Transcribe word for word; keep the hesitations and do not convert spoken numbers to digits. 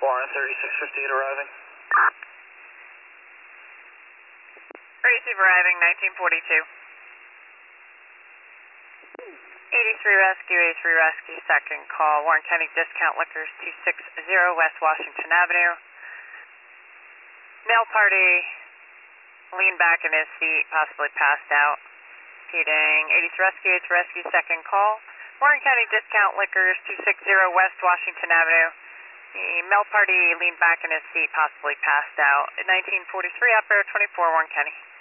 Warren thirty-six fifty-eight arriving. Receive arriving nineteen forty-two. eighty-three Rescue, eighty-three Rescue, second call, Warren County Discount Liquors, two six zero West Washington Avenue. Male party leaned back in his seat, possibly passed out. Repeating, eighty-three Rescue, eighty-three Rescue, second call, Warren County Discount Liquors, two six zero West Washington Avenue. The male party leaned back in his seat, possibly passed out. nineteen forty-three, operator twenty-four, Warren County.